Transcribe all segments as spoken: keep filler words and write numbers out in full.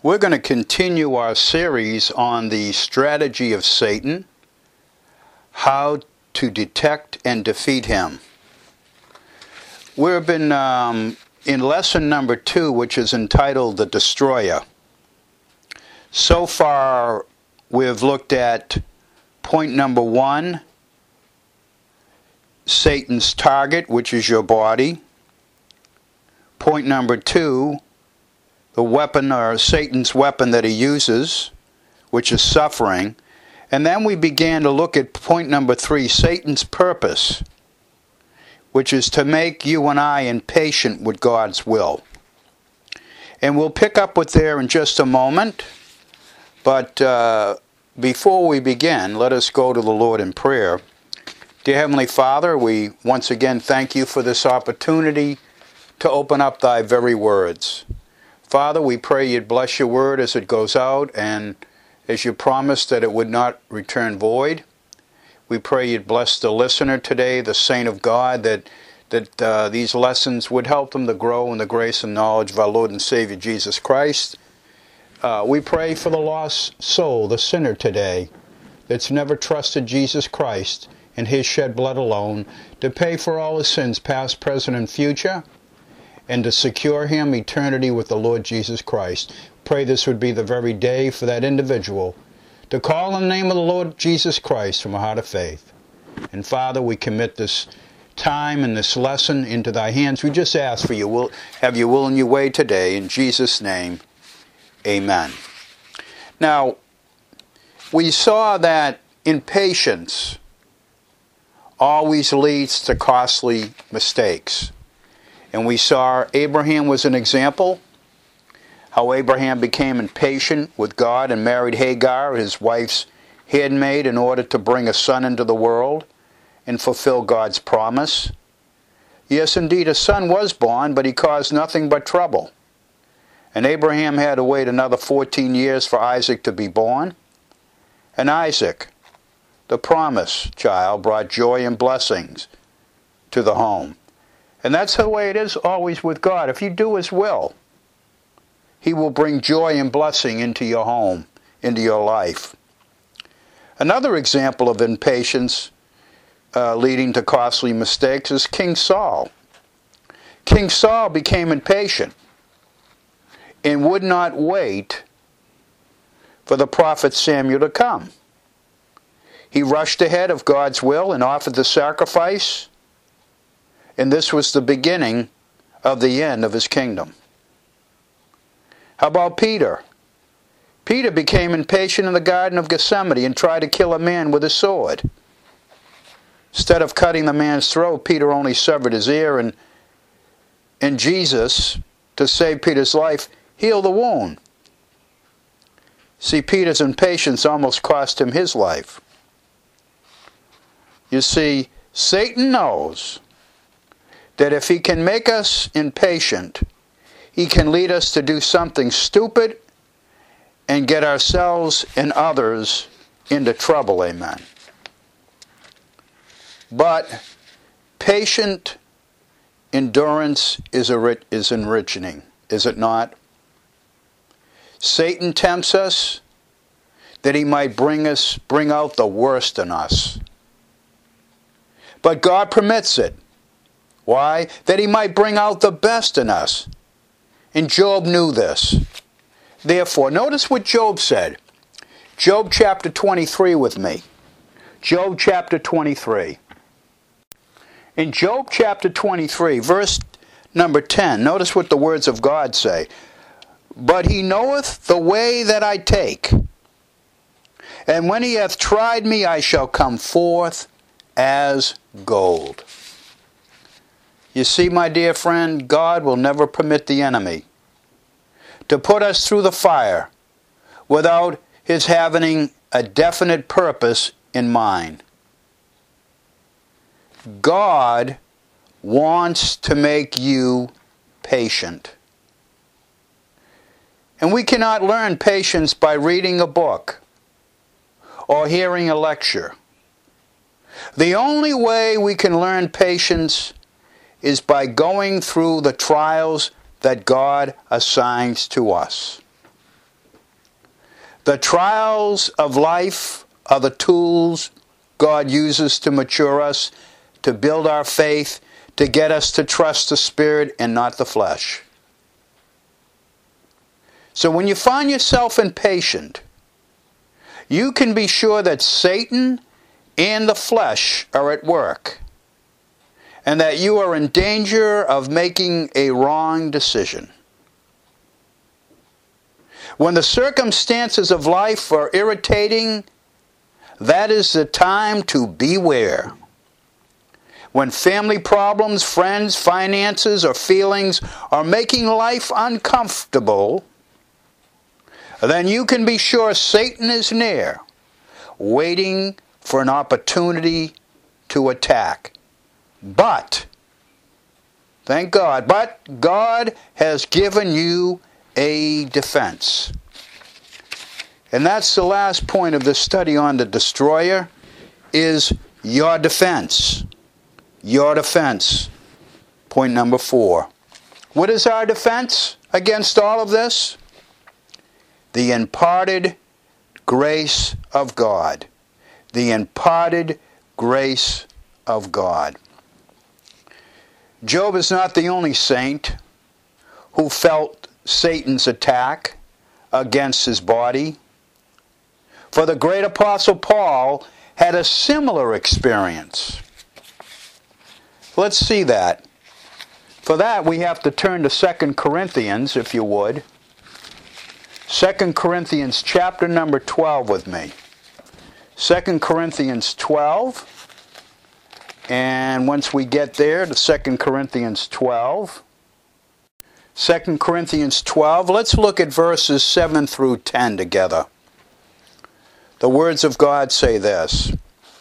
We're going to continue our series on the strategy of Satan, how to detect and defeat him. We've been um, in lesson number two, which is entitled The Destroyer. So far, we've looked at point number one, Satan's target, which is your body. Point number two, the weapon or Satan's weapon that he uses, which is suffering. And then we began to look at point number three, Satan's purpose, which is to make you and I impatient with God's will. And we'll pick up with there in just a moment. But uh, before we begin, let us go to the Lord in prayer. Dear Heavenly Father, we once again thank you for this opportunity to open up thy very words. Father, we pray you'd bless your word as it goes out, and as you promised that it would not return void. We pray you'd bless the listener today, the saint of God, that that uh, these lessons would help them to grow in the grace and knowledge of our Lord and Savior Jesus Christ. Uh, we pray for the lost soul, the sinner today, that's never trusted Jesus Christ and his shed blood alone to pay for all his sins, past, present, and future, and to secure him eternity with the Lord Jesus Christ. Pray this would be the very day for that individual to call on the name of the Lord Jesus Christ from a heart of faith. And Father, we commit this time and this lesson into thy hands. We just ask for you, will have your will and your way today. In Jesus' name, amen. Now, we saw that impatience always leads to costly mistakes. And we saw Abraham was an example, how Abraham became impatient with God and married Hagar, his wife's handmaid, in order to bring a son into the world and fulfill God's promise. Yes, indeed, a son was born, but he caused nothing but trouble. And Abraham had to wait another fourteen years for Isaac to be born. And Isaac, the promised child, brought joy and blessings to the home. And that's the way it is always with God. If you do his will, he will bring joy and blessing into your home, into your life. Another example of impatience uh, leading to costly mistakes is King Saul. King Saul became impatient and would not wait for the prophet Samuel to come. He rushed ahead of God's will and offered the sacrifice, and this was the beginning of the end of his kingdom. How about Peter? Peter became impatient in the Garden of Gethsemane and tried to kill a man with a sword. Instead of cutting the man's throat, Peter only severed his ear, and, and Jesus, to save Peter's life, healed the wound. See, Peter's impatience almost cost him his life. You see, Satan knows that if he can make us impatient, he can lead us to do something stupid and get ourselves and others into trouble, amen. But patient endurance is, a, is enriching, is it not? Satan tempts us that he might bring us, bring out the worst in us. But God permits it. Why? That he might bring out the best in us. And Job knew this. Therefore, notice what Job said. Job chapter twenty-three with me. Job chapter twenty-three. In Job chapter twenty-three, verse number ten, notice what the words of God say. But he knoweth the way that I take, and when he hath tried me, I shall come forth as gold. You see, my dear friend, God will never permit the enemy to put us through the fire without his having a definite purpose in mind. God wants to make you patient. And we cannot learn patience by reading a book or hearing a lecture. The only way we can learn patience is by going through the trials that God assigns to us. The trials of life are the tools God uses to mature us, to build our faith, to get us to trust the Spirit and not the flesh. So when you find yourself impatient, you can be sure that Satan and the flesh are at work, and that you are in danger of making a wrong decision. When the circumstances of life are irritating, that is the time to beware. When family problems, friends, finances, or feelings are making life uncomfortable, then you can be sure Satan is near, waiting for an opportunity to attack. But, thank God, but God has given you a defense. And that's the last point of the study on the destroyer, is your defense. Your defense. Point number four. What is our defense against all of this? The imparted grace of God. The imparted grace of God. Job is not the only saint who felt Satan's attack against his body. For the great apostle Paul had a similar experience. Let's see that. For that we have to turn to Second Corinthians, if you would. Second Corinthians chapter number twelve with me. Second Corinthians twelve. And once we get there to Second Corinthians twelve. Second Corinthians twelve, let's look at verses seven through ten together. The words of God say this: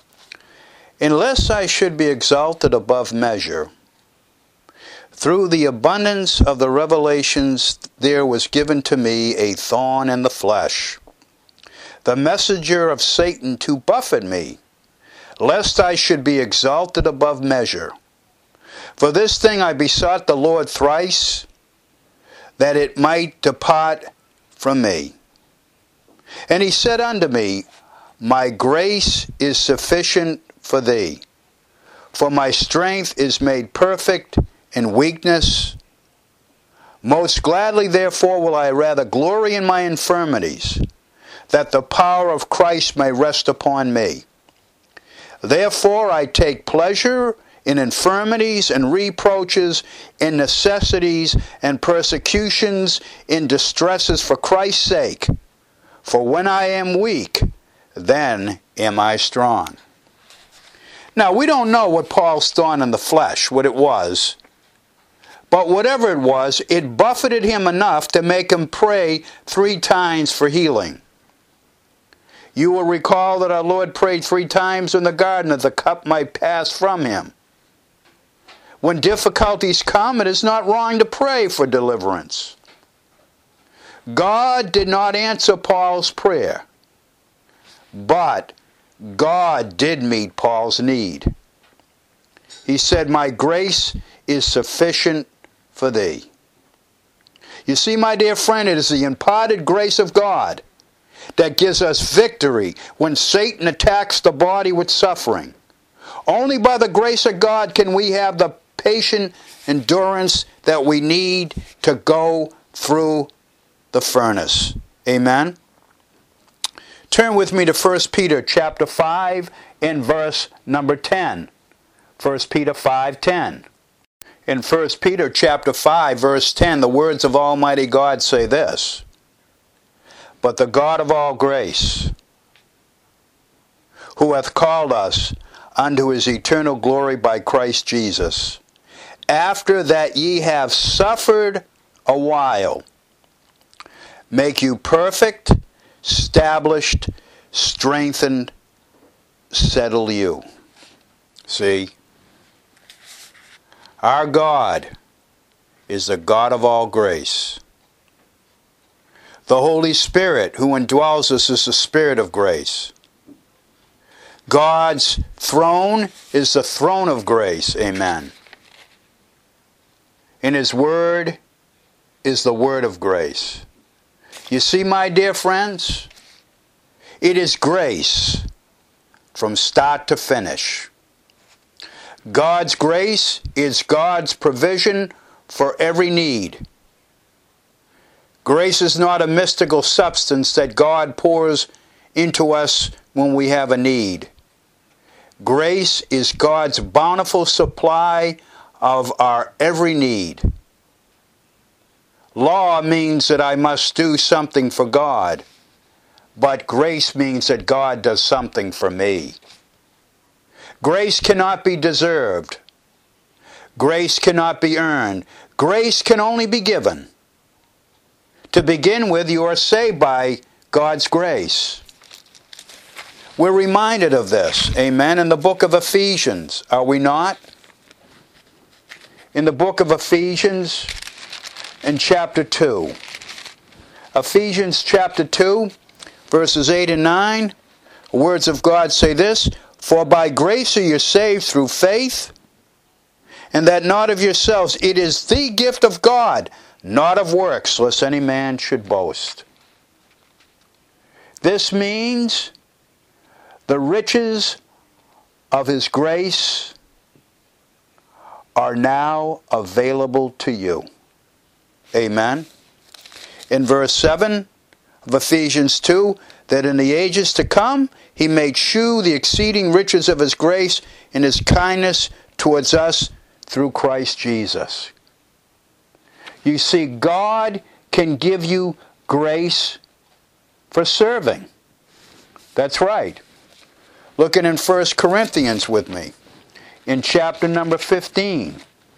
"Unless I should be exalted above measure, through the abundance of the revelations there was given to me a thorn in the flesh, the messenger of Satan to buffet me, lest I should be exalted above measure. For this thing I besought the Lord thrice, that it might depart from me. And he said unto me, My grace is sufficient for thee, for my strength is made perfect in weakness. Most gladly therefore will I rather glory in my infirmities, that the power of Christ may rest upon me. Therefore I take pleasure in infirmities and reproaches, in necessities and persecutions, in distresses for Christ's sake. For when I am weak, then am I strong." Now, we don't know what Paul's thorn in the flesh, what it was. But whatever it was, it buffeted him enough to make him pray three times for healing. You will recall that our Lord prayed three times in the garden that the cup might pass from him. When difficulties come, it is not wrong to pray for deliverance. God did not answer Paul's prayer, but God did meet Paul's need. He said, "My grace is sufficient for thee." You see, my dear friend, it is the imparted grace of God that gives us victory when Satan attacks the body with suffering. Only by the grace of God can we have the patient endurance that we need to go through the furnace. Amen? Turn with me to First Peter chapter five and verse number ten. First Peter five ten. In First Peter chapter five verse ten, the words of Almighty God say this: "But the God of all grace, who hath called us unto his eternal glory by Christ Jesus, after that ye have suffered a while, make you perfect, established, strengthened, settle you." See? Our God is the God of all grace. The Holy Spirit who indwells us is the Spirit of grace. God's throne is the throne of grace. Amen. And His Word is the Word of grace. You see, my dear friends, It is grace from start to finish. God's grace is God's provision for every need. Grace is not a mystical substance that God pours into us when we have a need. Grace is God's bountiful supply of our every need. Law means that I must do something for God, but grace means that God does something for me. Grace cannot be deserved. Grace cannot be earned. Grace can only be given. To begin with, you are saved by God's grace. We're reminded of this, amen, in the book of Ephesians, are we not? In the book of Ephesians, in chapter two. Ephesians chapter two, verses eight and nine, the words of God say this, "For by grace are you saved through faith, and that not of yourselves. It is the gift of God, not of works, lest any man should boast." This means the riches of His grace are now available to you. Amen. In verse seven of Ephesians two, that in the ages to come He made shew the exceeding riches of His grace and His kindness towards us through Christ Jesus. You see, God can give you grace for serving. That's right. Looking in First Corinthians with me, in chapter number fifteen,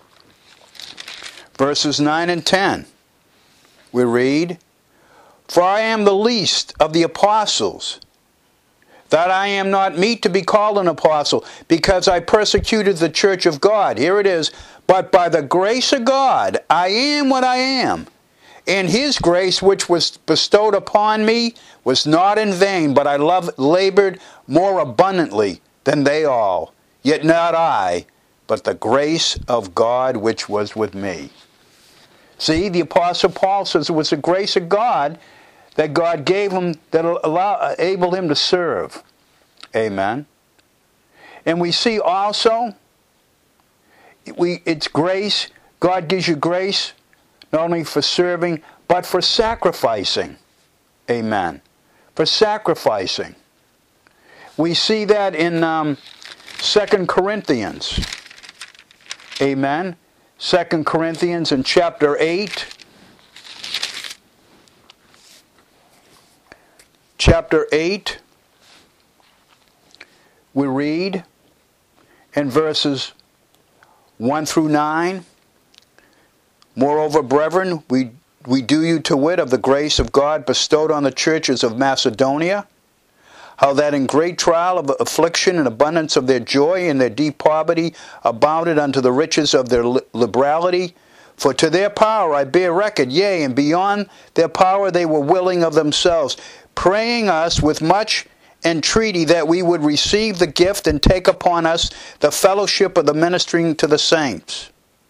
verses nine and ten, we read, "For I am the least of the apostles, that I am not meet to be called an apostle, because I persecuted the church of God." Here it is, "But by the grace of God I am what I am. And His grace which was bestowed upon me was not in vain, but I love, labored more abundantly than they all. Yet not I, but the grace of God which was with me." See, the Apostle Paul says it was the grace of God that God gave him, that allow, enabled him to serve. Amen. And we see also, we it's grace. God gives you grace not only for serving, but for sacrificing. Amen. For sacrificing. We see that in um, Second Corinthians. Amen. Second Corinthians in chapter eight. Chapter eight. We read in verses one through nine. "Moreover, brethren, we, we do you to wit of the grace of God bestowed on the churches of Macedonia, how that in great trial of affliction and abundance of their joy and their deep poverty abounded unto the riches of their liberality. For to their power I bear record, yea, and beyond their power they were willing of themselves, praying us with much entreaty that we would receive the gift and take upon us the fellowship of the ministering to the saints.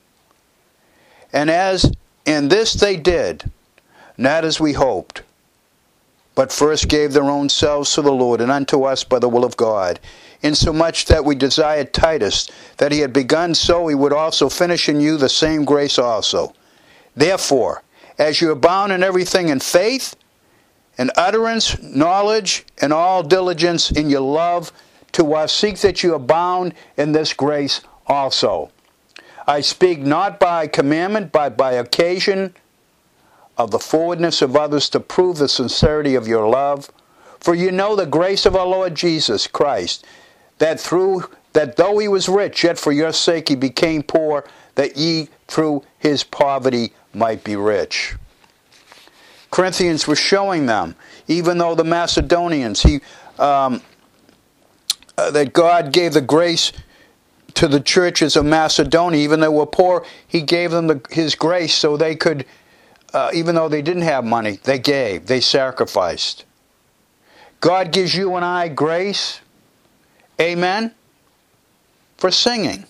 And as in this they did, not as we hoped, but first gave their own selves to the Lord and unto us by the will of God, insomuch that we desired Titus, that he had begun so he would also finish in you the same grace also. Therefore, as you abound in everything in faith, and utterance, knowledge, and all diligence in your love to us, seek that you abound in this grace also. I speak not by commandment, but by occasion of the forwardness of others to prove the sincerity of your love. For you know the grace of our Lord Jesus Christ, that through that though He was rich, yet for your sake He became poor, that ye through His poverty might be rich. Corinthians was showing them, even though the Macedonians, he, um, uh, that God gave the grace to the churches of Macedonia, even though they were poor, He gave them the, His grace so they could, uh, even though they didn't have money, they gave, they sacrificed. God gives you and I grace, amen, for singing.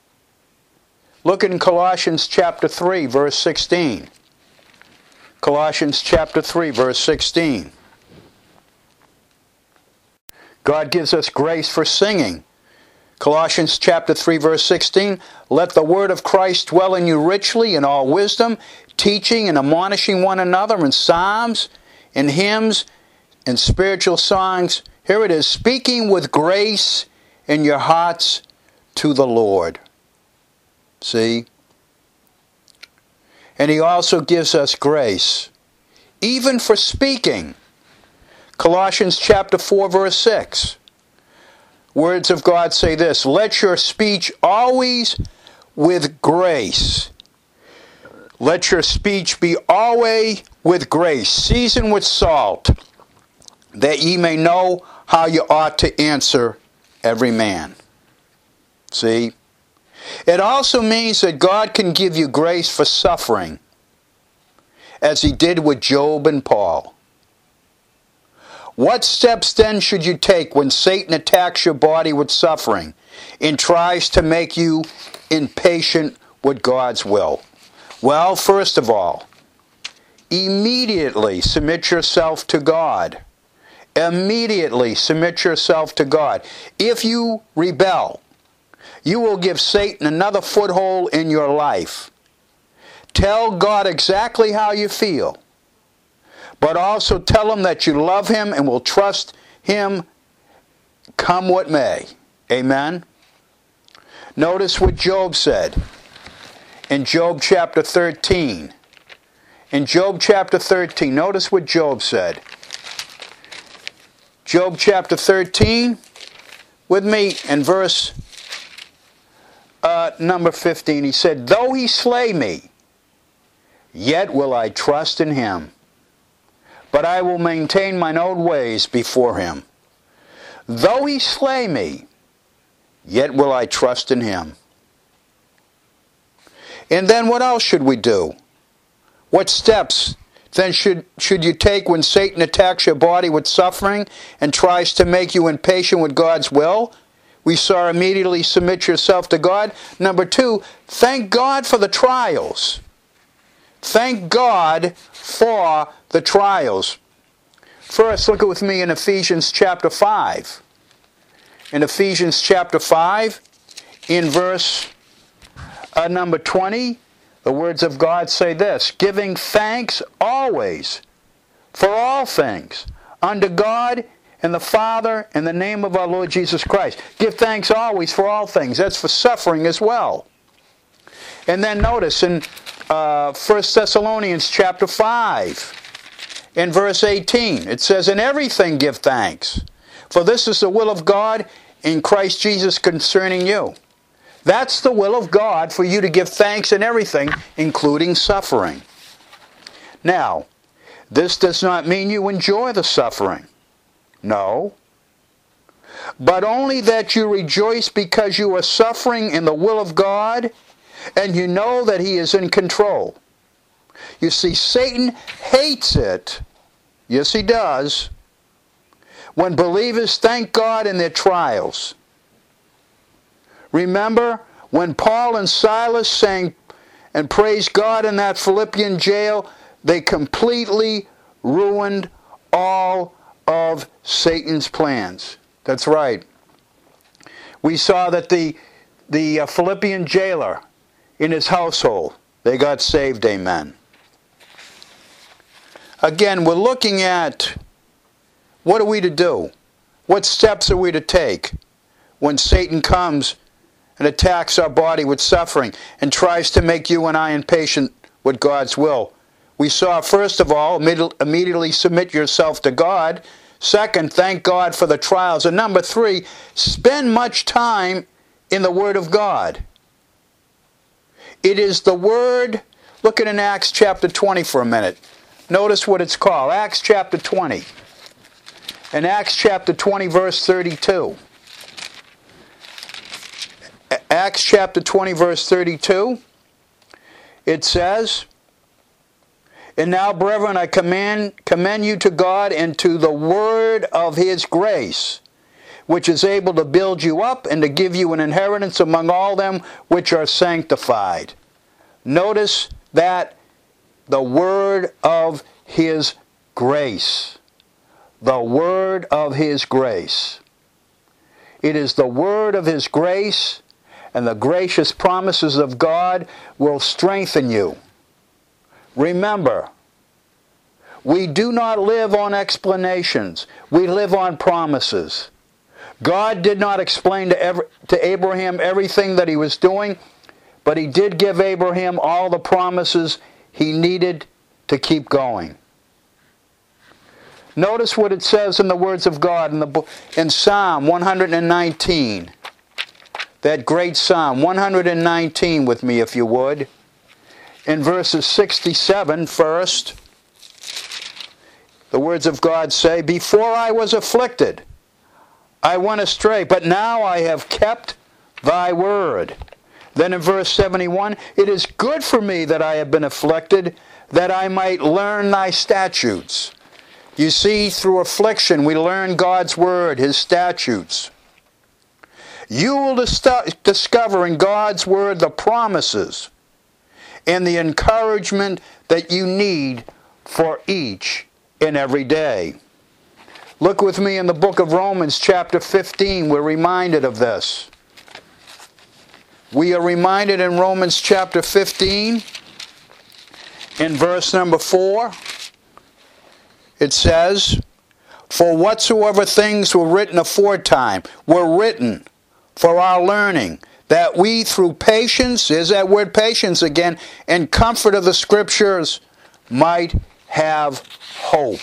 Look in Colossians chapter three, verse sixteen. Colossians chapter three, verse sixteen. God gives us grace for singing. Colossians chapter three, verse sixteen, let the word of Christ dwell in you richly in all wisdom, teaching and admonishing one another in psalms, in hymns, and spiritual songs. Here it is, speaking with grace in your hearts to the Lord. See? And he also gives us grace, even for speaking. Colossians chapter four, verse six. Words of God say this, let your speech always with grace. Let your speech be always with grace, seasoned with salt, that ye may know how you ought to answer every man. See? It also means that God can give you grace for suffering, as he did with Job and Paul. What steps then should you take when Satan attacks your body with suffering and tries to make you impatient with God's will? Well, first of all, immediately submit yourself to God. Immediately submit yourself to God. If you rebel, you will give Satan another foothold in your life. Tell God exactly how you feel, but also tell him that you love him and will trust him come what may. Amen? Notice what Job said in Job chapter thirteen. In Job chapter thirteen, notice what Job said. Job chapter thirteen, with me in verse uh, number fifteen. He said, though he slay me, yet will I trust in him. But I will maintain mine old ways before him. Though he slay me, yet will I trust in him. And then what else should we do? What steps then should, should you take when Satan attacks your body with suffering and tries to make you impatient with God's will? We saw immediately submit yourself to God. Number two, thank God for the trials. Thank God for the trials. First, look with me in Ephesians chapter five. In Ephesians chapter five, in verse uh, number twenty, the words of God say this, giving thanks always for all things unto God and the Father in the name of our Lord Jesus Christ. Give thanks always for all things. That's for suffering as well. And then notice in uh, First Thessalonians chapter five, in verse eighteen, it says, in everything give thanks, for this is the will of God in Christ Jesus concerning you. That's the will of God, for you to give thanks in everything, including suffering. Now, this does not mean you enjoy the suffering. No. But only that you rejoice because you are suffering in the will of God, and you know that he is in control. You see, Satan hates it. Yes, he does. When believers thank God in their trials. Remember when Paul and Silas sang and praised God in that Philippian jail, they completely ruined all of Satan's plans. That's right. We saw that the, the uh, Philippian jailer in his household, they got saved, amen. Again, we're looking at what are we to do? What steps are we to take when Satan comes and attacks our body with suffering and tries to make you and I impatient with God's will? We saw, first of all, immediately submit yourself to God. Second, thank God for the trials. And number three, spend much time in the Word of God. It is the Word. Look at in Acts chapter twenty for a minute. Notice what it's called. Acts chapter twenty. In Acts chapter twenty, verse thirty-two. Acts chapter twenty, verse thirty-two. It says, and now, brethren, I commend, commend you to God and to the word of his grace, which is able to build you up and to give you an inheritance among all them which are sanctified. Notice that the word of his grace. The word of his grace. It is the word of His grace, and the gracious promises of God will strengthen you. Remember, we do not live on explanations. We live on promises. God did not explain to, every, to Abraham everything that He was doing, but He did give Abraham all the promises he needed to keep going. Notice what it says in the words of God in, the, in Psalm one nineteen. That great Psalm, one nineteen with me if you would. In verses sixty-seven first, the words of God say, "Before I was afflicted, I went astray, but now I have kept Thy word." Then in verse seventy-one, "It is good for me that I have been afflicted, that I might learn Thy statutes." You see, through affliction, we learn God's word, His statutes. You will dis- discover in God's word the promises and the encouragement that you need for each and every day. Look with me in the book of Romans chapter fifteen. We're reminded of this. We are reminded in Romans chapter fifteen, in verse number four. It says, "For whatsoever things were written aforetime were written for our learning, that we through patience," is that word patience again, "and comfort of the Scriptures might have hope."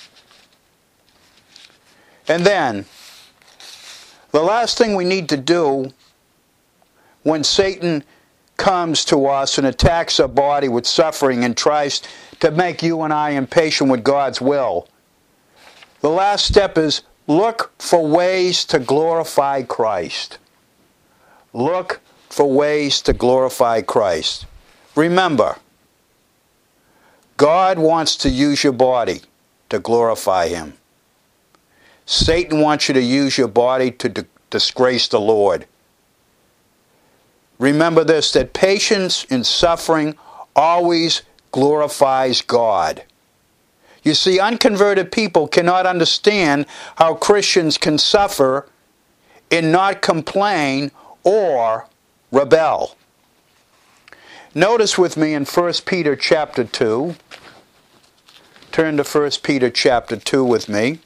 And then, the last thing we need to do when Satan comes to us and attacks our body with suffering and tries to make you and I impatient with God's will, the last step is look for ways to glorify Christ. Look for ways to glorify Christ. Remember, God wants to use your body to glorify Him. Satan wants you to use your body to d- disgrace the Lord. Remember this, that patience in suffering always glorifies God. You see, unconverted people cannot understand how Christians can suffer and not complain or rebel. Notice with me in First Peter chapter two. Turn to First Peter chapter two with me.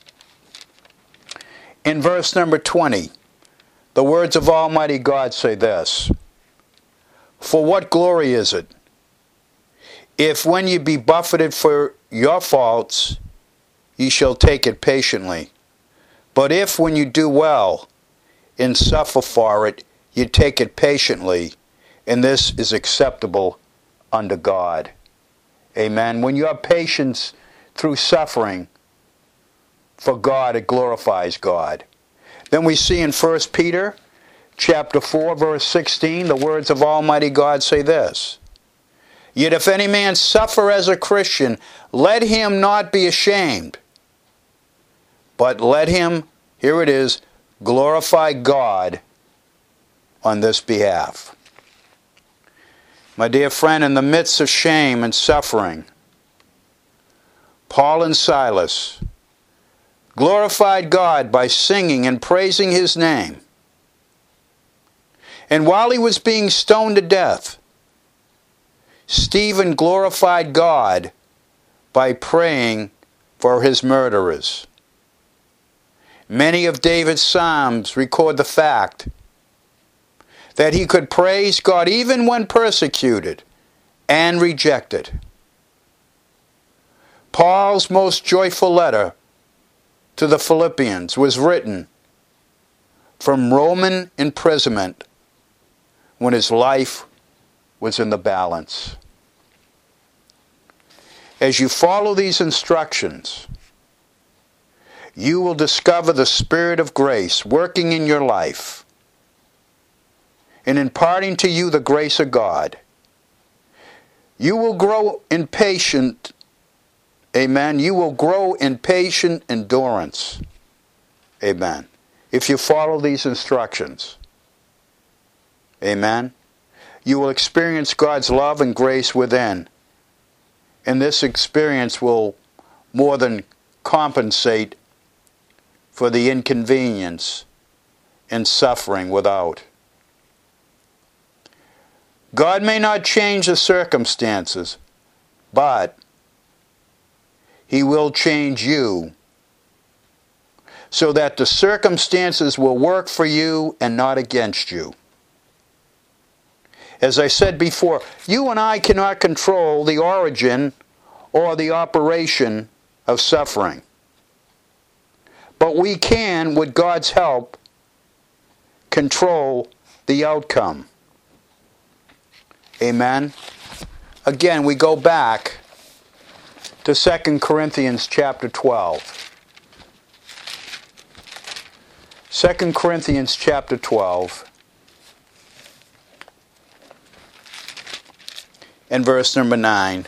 In verse number twenty, the words of Almighty God say this, "For what glory is it, if when ye be buffeted for your faults, ye shall take it patiently? But if when you do well and suffer for it, you take it patiently, and this is acceptable unto God." Amen. When you have patience through suffering for God, it glorifies God. Then we see in First Peter chapter four, verse sixteen, the words of Almighty God say this, "Yet if any man suffer as a Christian, let him not be ashamed, but let him," here it is, "glorify God on this behalf." My dear friend, in the midst of shame and suffering, Paul and Silas glorified God by singing and praising His name. And while he was being stoned to death, Stephen glorified God by praying for his murderers. Many of David's psalms record the fact that he could praise God even when persecuted and rejected. Paul's most joyful letter to the Philippians was written from Roman imprisonment when his life was in the balance. As you follow these instructions, you will discover the Spirit of grace working in your life and imparting to you the grace of God. You will grow in patient, amen, you will grow in patient endurance, amen, if you follow these instructions. Amen. You will experience God's love and grace within. And this experience will more than compensate for the inconvenience and suffering without. God may not change the circumstances, but He will change you so that the circumstances will work for you and not against you. As I said before, you and I cannot control the origin or the operation of suffering. But we can, with God's help, control the outcome. Amen? Again, we go back to Second Corinthians chapter twelve. Second Corinthians chapter twelve and verse number nine.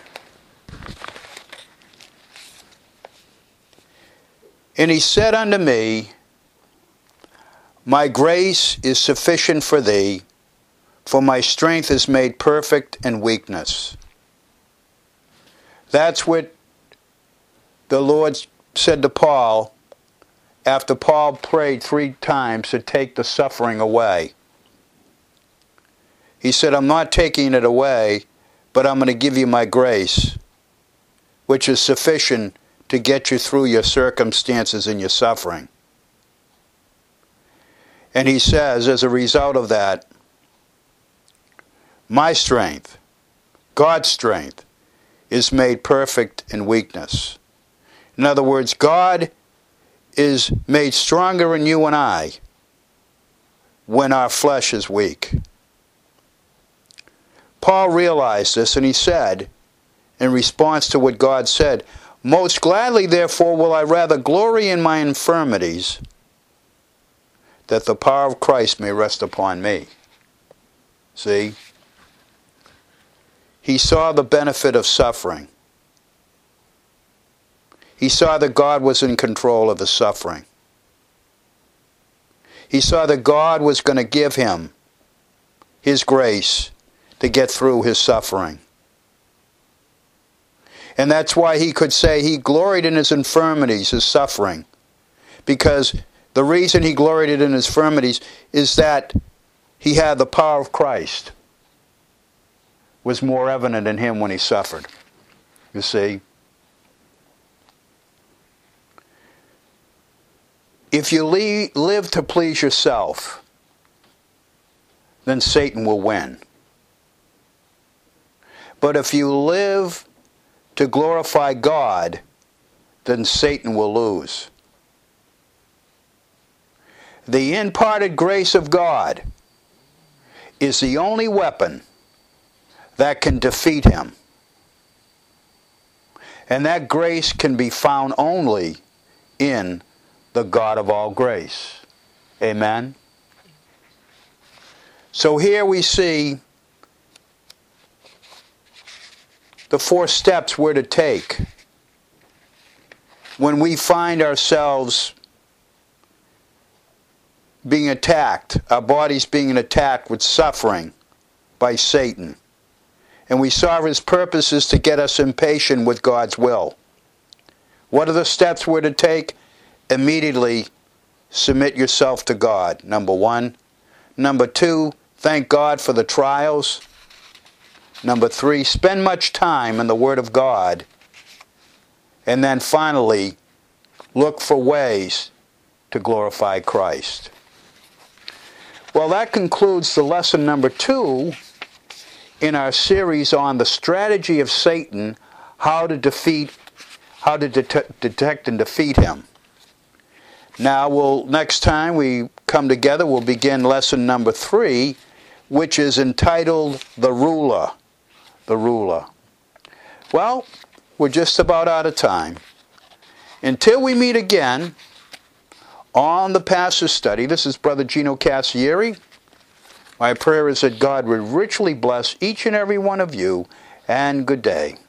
And he said unto me, My grace is sufficient for thee, for my strength is made perfect in weakness. That's what the Lord said to Paul after Paul prayed three times to take the suffering away. He said, I'm not taking it away, but I'm going to give you my grace, which is sufficient to get you through your circumstances and your suffering. And he says, as a result of that, my strength, God's strength, is made perfect in weakness. In other words, God is made stronger in you and I when our flesh is weak. Paul realized this, and he said, in response to what God said, Most gladly, therefore, will I rather glory in my infirmities, that the power of Christ may rest upon me. See? He saw the benefit of suffering. He saw that God was in control of his suffering. He saw that God was going to give him His grace to get through his suffering. And that's why he could say he gloried in his infirmities, his suffering. Because the reason he gloried in his infirmities is that he had the power of Christ was more evident in him when he suffered. You see? If you live to please yourself, then Satan will win. But if you live to glorify God, then Satan will lose. The imparted grace of God is the only weapon that can defeat him. And that grace can be found only in the God of all grace. Amen? So here we see the four steps we're to take when we find ourselves being attacked, our bodies being attacked with suffering by Satan. And we saw his purpose is to get us impatient with God's will. What are the steps we're to take? Immediately submit yourself to God, number one. Number two, thank God for the trials. Number three, spend much time in the Word of God. And then finally, look for ways to glorify Christ. Well, that concludes the lesson number two in our series on the strategy of Satan, how to defeat, how to det- detect and defeat him. Now, we'll next time we come together, we'll begin lesson number three, which is entitled The Ruler. The Ruler. Well, we're just about out of time. Until we meet again on the Pastor's Study, this is Brother Gino Cassieri. My prayer is that God would richly bless each and every one of you, and good day.